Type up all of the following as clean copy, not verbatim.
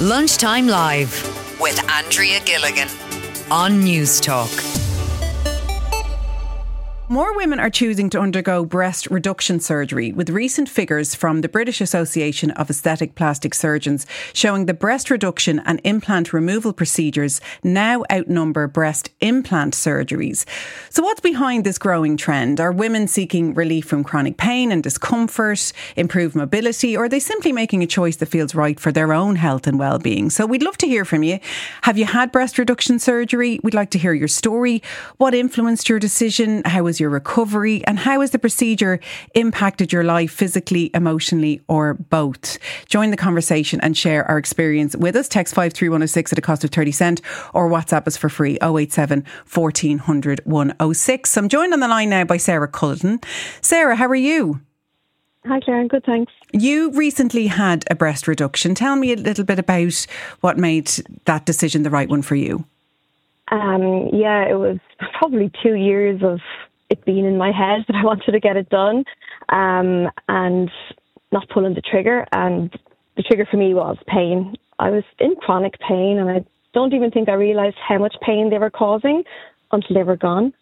Lunchtime Live with Andrea Gilligan on News Talk. More women are choosing to undergo breast reduction surgery, with recent figures from the British Association of Aesthetic Plastic Surgeons showing the breast reduction and implant removal procedures now outnumber breast implant surgeries. So what's behind this growing trend? Are women seeking relief from chronic pain and discomfort, improved mobility, or are they simply making a choice that feels right for their own health and well-being? So we'd love to hear from you. Have you had breast reduction surgery? We'd like to hear your story. What influenced your decision? How was your recovery, and how has the procedure impacted your life physically, emotionally, or both? Join the conversation and share our experience with us. Text 53106 at a cost of 30 cent or WhatsApp us for free 087 1400 106. I'm joined on the line now by Sarah Culleton. Sarah, how are you? Hi Claire, I'm good, thanks. You recently had a breast reduction. Tell me a little bit about what made that decision the right one for you. It was probably 2 years of it being in my head that I wanted to get it done, and not pulling the trigger. And the trigger for me was pain. I was in chronic pain, and I don't even think I realised how much pain they were causing until they were gone.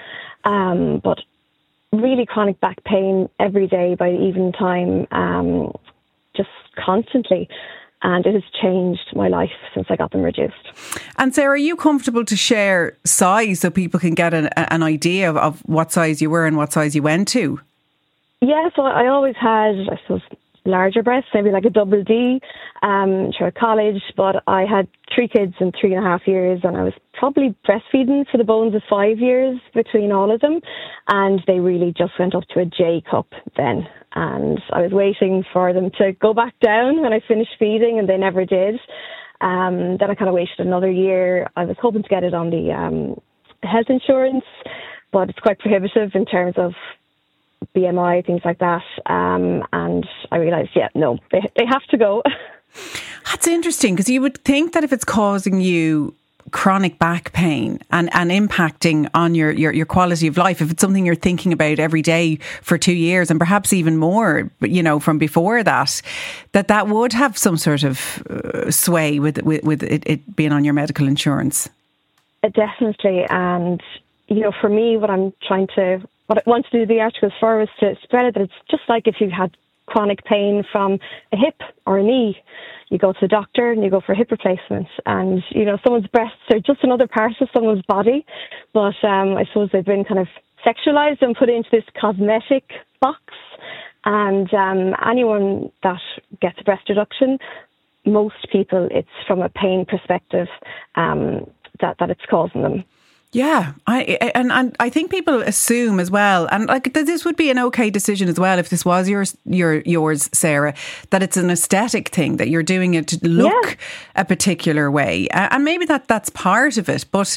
But really chronic back pain every day by evening time, just constantly. And it has changed my life since I got them reduced. And Sarah, are you comfortable to share size so people can get an idea of what size you were and what size you went to? Yeah, so I always had, I suppose, larger breasts, maybe like a double D, through college. But I had 3 kids in 3.5 years, and I was probably breastfeeding for the bones of 5 years between all of them. And they really just went up to a J cup then. And I was waiting for them to go back down when I finished feeding, and they never did. Then I kind of waited another year. I was hoping to get it on the health insurance, but it's quite prohibitive in terms of BMI, things like that. And I realised, they have to go. That's interesting, because you would think that if it's causing you chronic back pain and impacting on your quality of life, if it's something you're thinking about every day for 2 years and perhaps even more, from before that would have some sort of sway with it being on your medical insurance. Definitely. And, for me, what I wanted to do the articles for was to spread it, that it's just like if you had chronic pain from a hip or a knee. You go to the doctor and you go for a hip replacement, and someone's breasts are just another part of someone's body, but I suppose they've been kind of sexualized and put into this cosmetic box. And anyone that gets a breast reduction, most people, it's from a pain perspective that it's causing them. Yeah, I think people assume as well, and like this would be an okay decision as well if this was yours, Sarah, that it's an aesthetic thing, that you're doing it to look a particular way, and maybe that's part of it. But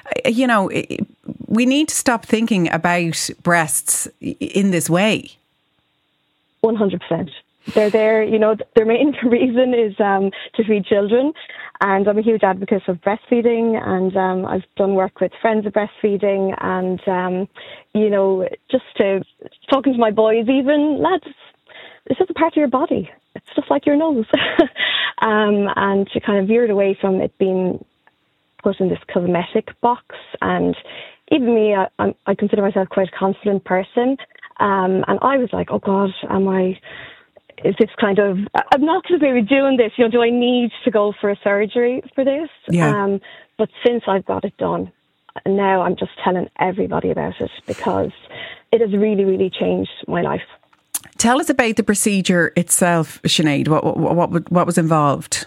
we need to stop thinking about breasts in this way. 100%. They're there, their main reason is to feed children. And I'm a huge advocate of breastfeeding, and I've done work with friends of breastfeeding, and, just talking to my boys even, lads, it's just a part of your body. It's just like your nose. And to kind of veer it away from it being put in this cosmetic box. And even me, I consider myself quite a confident person. And I was like, oh God, is this kind of, I'm not going to be doing this, do I need to go for a surgery for this? Yeah. But since I've got it done, now I'm just telling everybody about it, because it has really, really changed my life. Tell us about the procedure itself, Sinead. What was involved?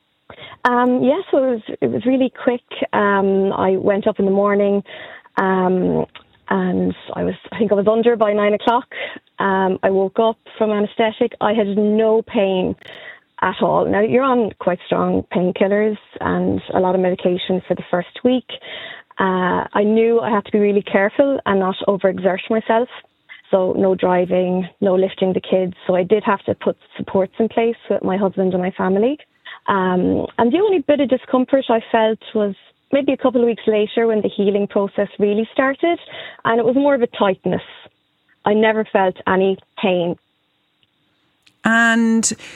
So it was really quick. I went up in the morning, and I think I was under by 9 o'clock. I woke up from anaesthetic. I had no pain at all. Now, you're on quite strong painkillers and a lot of medication for the first week. I knew I had to be really careful and not overexert myself. So no driving, no lifting the kids. So I did have to put supports in place with my husband and my family. And the only bit of discomfort I felt was maybe a couple of weeks later when the healing process really started, and it was more of a tightness. I never felt any pain. And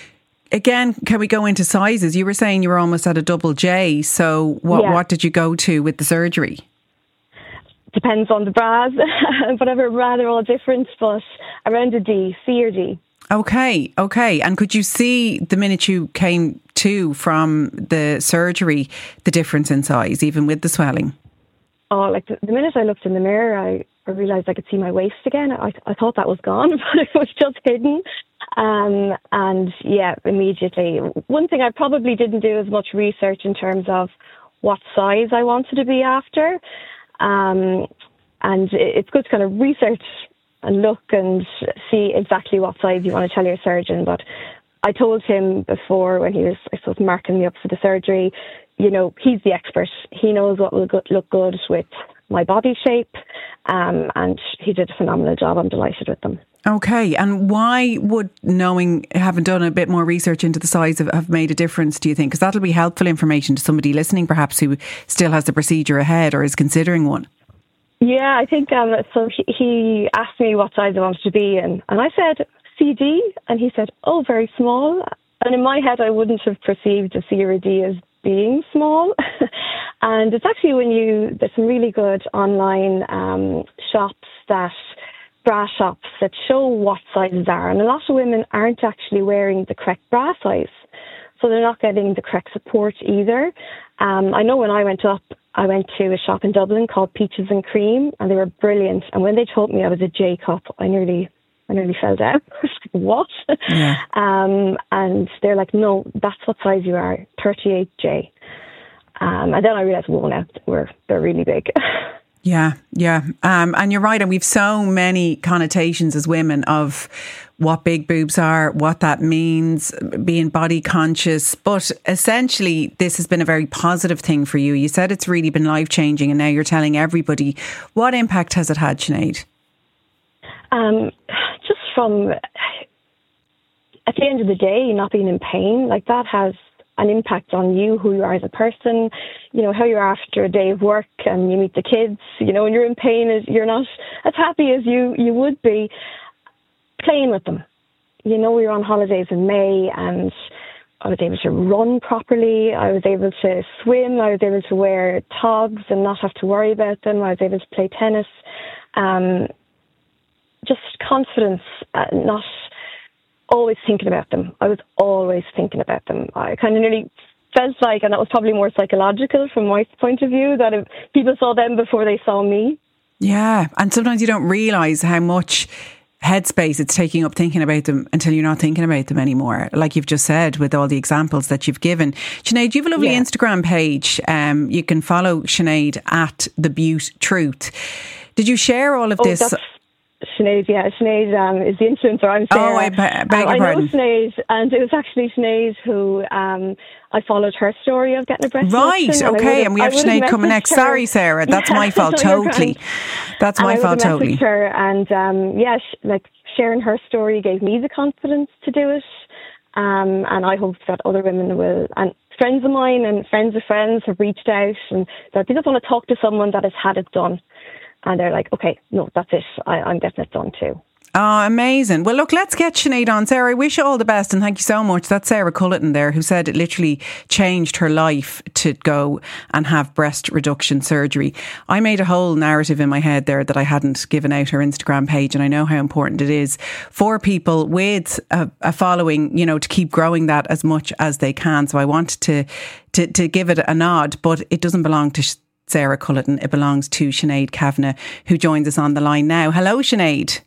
again, can we go into sizes? You were saying you were almost at a double J. So what did you go to with the surgery? Depends on the bras. Whatever bra, they're all different, but around a D, C or D. Okay. And could you see the minute you came to from the surgery, the difference in size, even with the swelling? Oh, like the minute I looked in the mirror, I realised I could see my waist again. I thought that was gone, but it was just hidden. And yeah, immediately. One thing I probably didn't do as much research in terms of what size I wanted to be after. And it's good to kind of research and look and see exactly what size you want to tell your surgeon. But I told him before, when he was, I suppose, marking me up for the surgery, you know, he's the expert. He knows what will look good with my body shape. And he did a phenomenal job. I'm delighted with them. Okay. And why would having done a bit more research into the size have made a difference, do you think? Because that'll be helpful information to somebody listening, perhaps, who still has the procedure ahead or is considering one. Yeah, I think so. He asked me what size I wanted to be, and I said CD, and he said, "Oh, very small." And in my head, I wouldn't have perceived a C or a D as being small. And it's actually there's some really good online bra shops that show what sizes are, and a lot of women aren't actually wearing the correct bra size, so they're not getting the correct support either. I know when I went to a shop in Dublin called Peaches and Cream, and they were brilliant. And when they told me I was a J cup, I nearly fell down. I was like, what? Yeah. And they're like, no, that's what size you are, 38J. And then I realised, well, now they're really big. Yeah. And you're right. And we've so many connotations as women of what big boobs are, what that means, being body conscious. But essentially, this has been a very positive thing for you. You said it's really been life-changing, and now you're telling everybody. What impact has it had, Sinead? Just from, at the end of the day, not being in pain, like that has an impact on you, who you are as a person, you know, how you are after a day of work and you meet the kids, you know, when you're in pain, you're not as happy as you would be playing with them. You know, we were on holidays in May and I was able to run properly. I was able to swim. I was able to wear togs and not have to worry about them. I was able to play tennis. Just confidence, not always thinking about them. I was always thinking about them. I kind of nearly felt like, and that was probably more psychological from my point of view, that if people saw them before they saw me. Yeah, and sometimes you don't realise how much headspace it's taking up thinking about them until you're not thinking about them anymore, like you've just said with all the examples that you've given. Sinead, you have a lovely Instagram page. You can follow Sinead at The Beaut Truth. Did you share all of this? Sinead, Sinead is the influencer. I'm Sarah. Oh, I beg your pardon. I know Sinead, and it was actually Sinead who I followed her story of getting a breast reduction. Right, okay, and we have Sinead coming next. Sorry, Sarah, that's my fault totally. That's my fault totally. Her and like sharing her story gave me the confidence to do it, and I hope that other women will. And friends of mine and friends of friends have reached out, and they just want to talk to someone that has had it done. And they're like, okay, no, that's it. I'm getting it done too. Oh, amazing. Well, look, let's get Sinead on. Sarah, I wish you all the best and thank you so much. That's Sarah Culleton there, who said it literally changed her life to go and have breast reduction surgery. I made a whole narrative in my head there that I hadn't given out her Instagram page, and I know how important it is for people with a following, you know, to keep growing that as much as they can. So I wanted to give it a nod, but it doesn't belong to Sarah Culleton. It belongs to Sinead Kavanagh, who joins us on the line now. Hello, Sinead.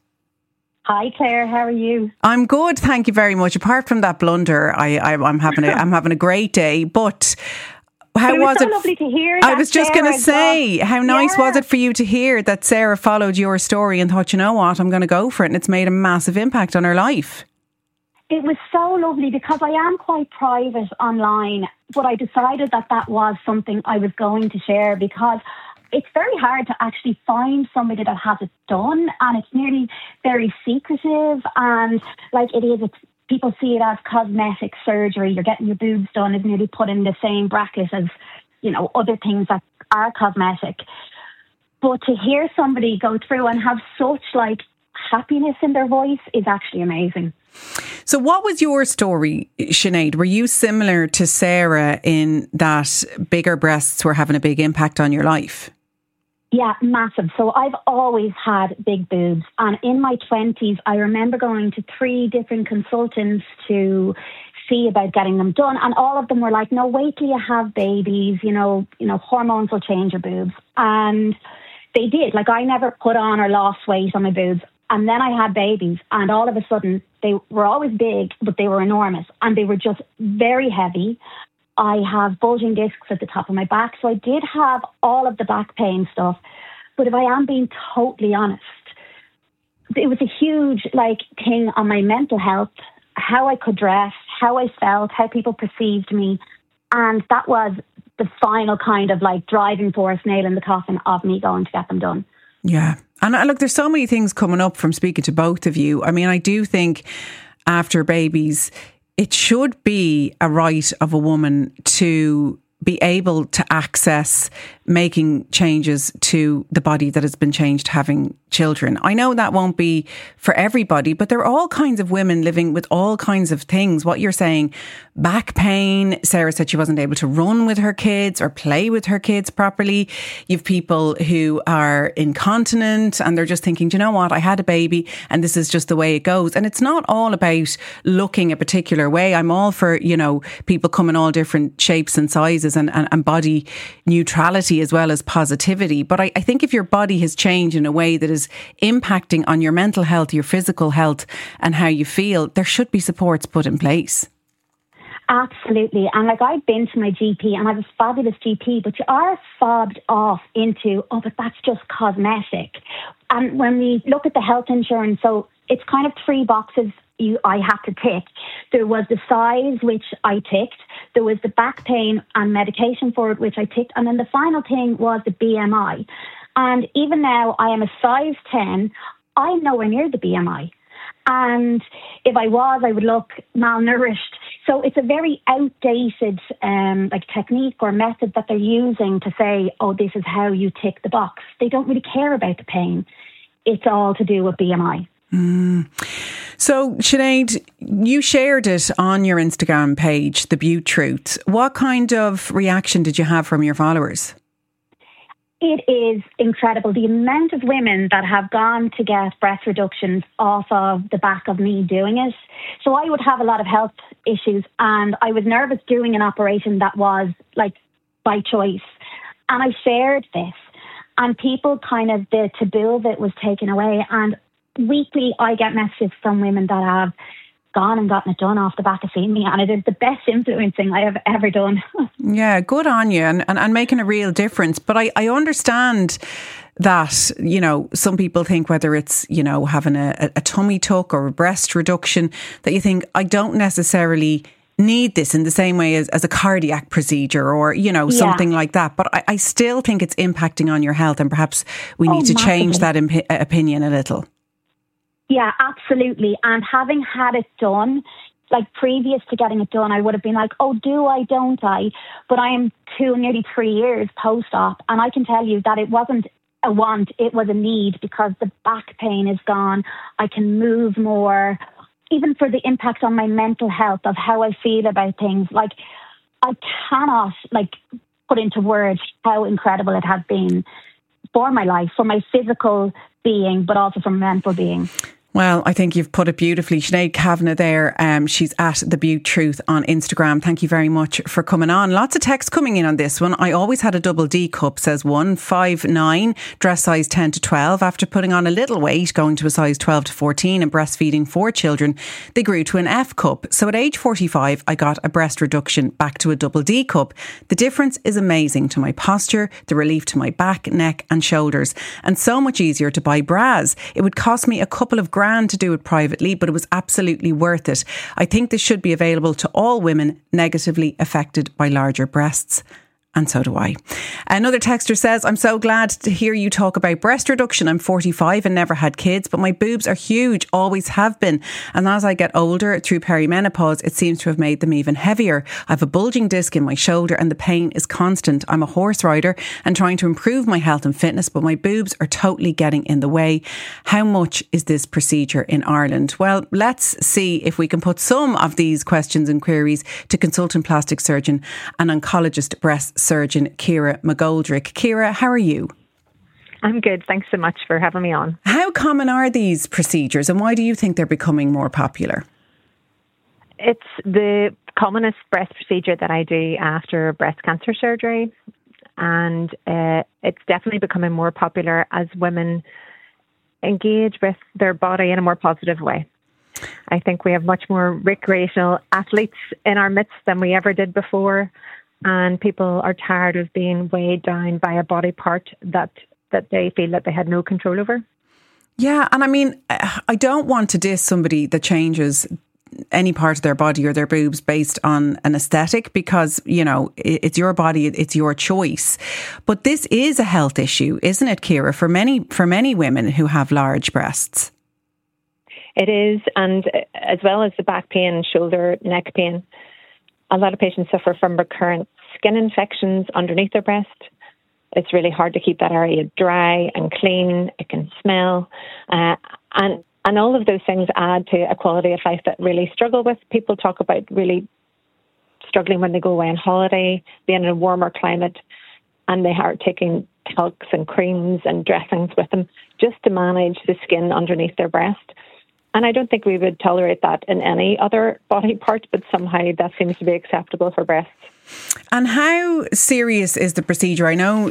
Hi, Claire. How are you? I'm good, thank you very much. Apart from that blunder, I'm having a great day. But how was it? Lovely to hear. I was just going to say, how nice was it for you to hear that Sarah followed your story and thought, you know what, I'm going to go for it, and it's made a massive impact on her life. It was so lovely because I am quite private online, but I decided that was something I was going to share because it's very hard to actually find somebody that has it done, and it's nearly very secretive, and like people see it as cosmetic surgery. You're getting your boobs done is nearly put in the same bracket as, you know, other things that are cosmetic. But to hear somebody go through and have such like happiness in their voice is actually amazing. So what was your story, Sinead? Were you similar to Sarah in that bigger breasts were having a big impact on your life? Yeah, massive. So I've always had big boobs. And in my 20s, I remember going to 3 different consultants to see about getting them done. And all of them were like, no, wait till you have babies, hormones will change your boobs. And they did. Like, I never put on or lost weight on my boobs. And then I had babies, and all of a sudden they were always big, but they were enormous, and they were just very heavy. I have bulging discs at the top of my back, so I did have all of the back pain stuff. But if I am being totally honest, it was a huge thing on my mental health, how I could dress, how I felt, how people perceived me. And that was the final kind of driving force, nail in the coffin of me going to get them done. Yeah. And look, there's so many things coming up from speaking to both of you. I mean, I do think after babies, it should be a right of a woman to be able to access making changes to the body that has been changed having children. I know that won't be for everybody, but there are all kinds of women living with all kinds of things. What you're saying, back pain. Sarah said she wasn't able to run with her kids or play with her kids properly. You've people who are incontinent and they're just thinking, do you know what? I had a baby and this is just the way it goes. And it's not all about looking a particular way. I'm all for, people come in all different shapes and sizes and body neutrality as well as positivity. But I think if your body has changed in a way that is impacting on your mental health, your physical health and how you feel, there should be supports put in place. Absolutely. And I've been to my GP and I have a fabulous GP, but you are fobbed off into, but that's just cosmetic. And when we look at the health insurance, so it's kind of 3 boxes I had to tick. There was the size, which I ticked. There was the back pain and medication for it, which I ticked. And then the final thing was the BMI. And even now, I am a size 10. I'm nowhere near the BMI. And if I was, I would look malnourished. So it's a very outdated technique or method that they're using to say, this is how you tick the box. They don't really care about the pain. It's all to do with BMI. So, Sinead, you shared it on your Instagram page, The Beaut Truth. What kind of reaction did you have from your followers? It is incredible. The amount of women that have gone to get breast reductions off of the back of me doing it. So I would have a lot of health issues and I was nervous doing an operation that was by choice. And I shared this and people the taboo of it was taken away. And weekly I get messages from women that have gone and gotten it done off the back of seeing me, and it is the best influencing I have ever done. Yeah, good on you and making a real difference. But I understand that, some people think whether it's, having a tummy tuck or a breast reduction, that you think, I don't necessarily need this in the same way as a cardiac procedure or, something like that. But I still think it's impacting on your health and perhaps we need to change that opinion a little. Yeah, absolutely. And having had it done, previous to getting it done, I would have been do I, don't I? But I am nearly 3 years post-op. And I can tell you that it wasn't a want, it was a need because the back pain is gone. I can move more, even for the impact on my mental health of how I feel about things. I cannot put into words how incredible it has been for my life, for my physical being, but also for my mental being. Well, I think you've put it beautifully. Sinead Kavanagh there. She's at The Beaut Truth on Instagram. Thank you very much for coming on. Lots of texts coming in on this one. I always had a double D cup, says one. 5'9", dress size 10 to 12. After putting on a little weight, going to a size 12 to 14 and breastfeeding 4 children, they grew to an F cup. So at age 45, I got a breast reduction back to a double D cup. The difference is amazing to my posture, the relief to my back, neck and shoulders, and so much easier to buy bras. It would cost me a couple of grand to do it privately, but it was absolutely worth it. I think this should be available to all women negatively affected by larger breasts. And so do I. Another texter says, I'm so glad to hear you talk about breast reduction. I'm 45 and never had kids, but my boobs are huge, always have been. And as I get older, through perimenopause, it seems to have made them even heavier. I have a bulging disc in my shoulder and the pain is constant. I'm a horse rider and trying to improve my health and fitness, but my boobs are totally getting in the way. How much is this procedure in Ireland? Well, let's see if we can put some of these questions and queries to consultant plastic surgeon and oncologist breast surgeon Ciara McGoldrick. Ciara, how are you? I'm good. Thanks so much for having me on. How common are these procedures and why do you think they're becoming more popular? It's the commonest breast procedure that I do after breast cancer surgery, and it's definitely becoming more popular as women engage with their body in a more positive way. I think we have much more recreational athletes in our midst than we ever did before. And people are tired of being weighed down by a body part that they feel that they had no control over. Yeah, and I mean, I don't want to diss somebody that changes any part of their body or their boobs based on an aesthetic because, you know, it's your body, it's your choice. But this is a health issue, isn't it, Ciara, for many women who have large breasts? It is, and as well as the back pain, shoulder, neck pain, a lot of patients suffer from recurrent skin infections underneath their breast. It's really hard to keep that area dry and clean. It can smell. And all of those things add to a quality of life that really struggle with. People talk about really struggling when they go away on holiday, being in a warmer climate, and they are taking talcs and creams and dressings with them just to manage the skin underneath their breast. And I don't think we would tolerate that in any other body part, but somehow that seems to be acceptable for breasts. And how serious is the procedure? I know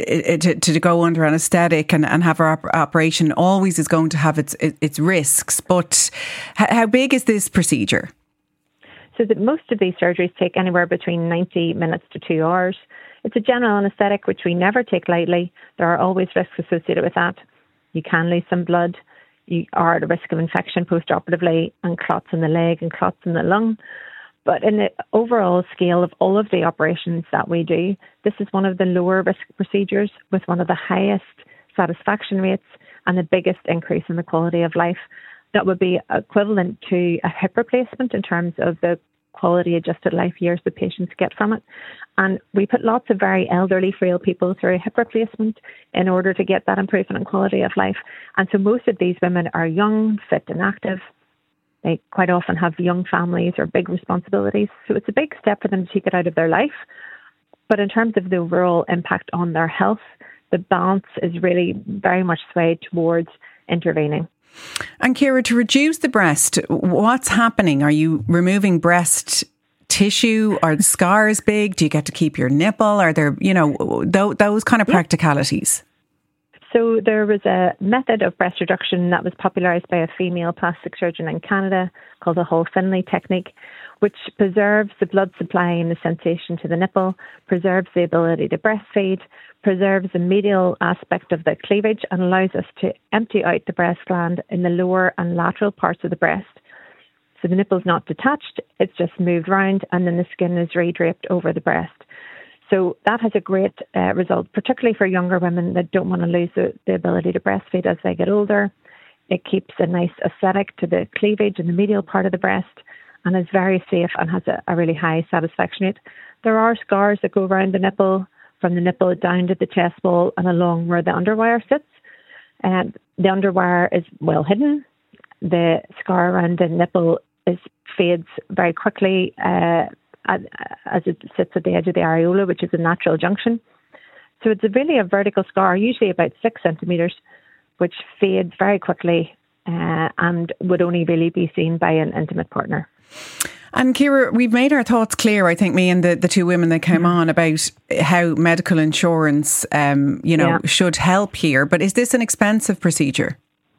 to go under anaesthetic and have our operation always is going to have its risks, but how big is this procedure? So that most of these surgeries take anywhere between 90 minutes to 2 hours. It's a general anaesthetic, which we never take lightly. There are always risks associated with that. You can lose some blood. You are at a risk of infection post-operatively and clots in the leg and clots in the lung. But in the overall scale of all of the operations that we do, this is one of the lower risk procedures with one of the highest satisfaction rates and the biggest increase in the quality of life. That would be equivalent to a hip replacement in terms of the quality adjusted life years the patients get from it. And we put lots of very elderly, frail people through a hip replacement in order to get that improvement in quality of life. And so most of these women are young, fit and active. They quite often have young families or big responsibilities. So it's a big step for them to take it out of their life. But in terms of the overall impact on their health, the balance is really very much swayed towards intervening. And Ciara, to reduce the breast, what's happening? Are you removing breast tissue? Are the scars big? Do you get to keep your nipple? Are there, those kind of practicalities? So there was a method of breast reduction that was popularised by a female plastic surgeon in Canada called the Hall-Finley technique, which preserves the blood supply and the sensation to the nipple, preserves the ability to breastfeed, preserves the medial aspect of the cleavage and allows us to empty out the breast gland in the lower and lateral parts of the breast. So the nipple's not detached, it's just moved round and then the skin is redraped over the breast. So that has a great result, particularly for younger women that don't want to lose the ability to breastfeed as they get older. It keeps a nice aesthetic to the cleavage and the medial part of the breast and is very safe and has a really high satisfaction rate. There are scars that go around the nipple, from the nipple down to the chest wall and along where the underwire sits. And the underwire is well hidden. The scar around the nipple fades very quickly as it sits at the edge of the areola, which is a natural junction. So it's really a vertical scar, usually about 6 centimetres, which fades very quickly and would only really be seen by an intimate partner. And Ciara, we've made our thoughts clear, I think, me and the two women that came on, about how medical insurance, should help here. But is this an expensive procedure?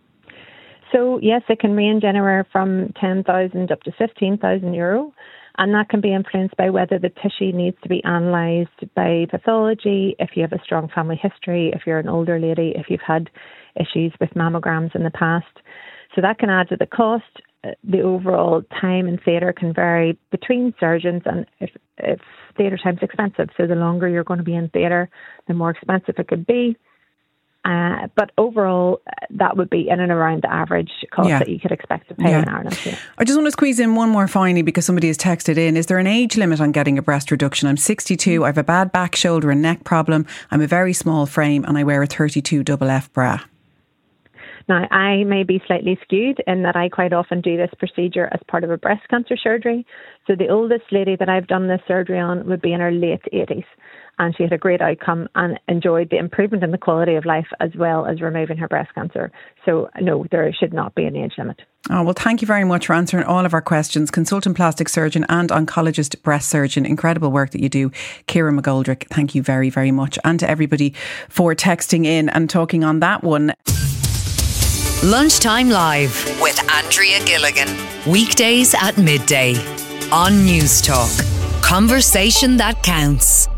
So, yes, it can range anywhere from 10,000 up to 15,000 euro. And that can be influenced by whether the tissue needs to be analysed by pathology, if you have a strong family history, if you're an older lady, if you've had issues with mammograms in the past. So that can add to the cost. the overall time in theatre can vary between surgeons, and if theatre time's expensive, so the longer you're going to be in theatre, the more expensive it could be. But overall, that would be in and around the average cost that you could expect to pay in Ireland. Yeah. I just want to squeeze in one more finally, because somebody has texted in. Is there an age limit on getting a breast reduction? I'm 62, I have a bad back, shoulder and neck problem. I'm a very small frame and I wear a 32 FF bra. Now, I may be slightly skewed in that I quite often do this procedure as part of a breast cancer surgery. So the oldest lady that I've done this surgery on would be in her late 80s. And she had a great outcome and enjoyed the improvement in the quality of life as well as removing her breast cancer. So no, there should not be an age limit. Oh, well, thank you very much for answering all of our questions. Consultant plastic surgeon and oncologist breast surgeon. Incredible work that you do. Ciara McGoldrick, thank you very, very much. And to everybody for texting in and talking on that one. Lunchtime Live with Andrea Gilligan. Weekdays at midday on News Talk. Conversation that counts.